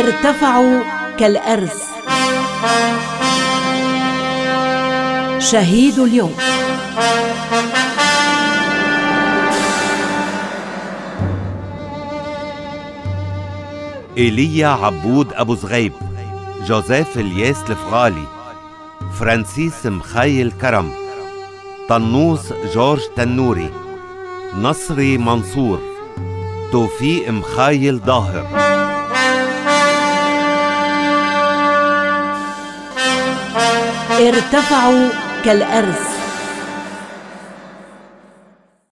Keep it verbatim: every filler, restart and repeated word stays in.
ارتفعوا كالأرز. شهيد اليوم. إيليا عبود أبو زغيب، جوزيف الياس الفغالي، فرانسيس مخايل كرم، طنوس جورج تنوري، نصري منصور، توفيق مخايل ظاهر. ارتفعوا كالأرز.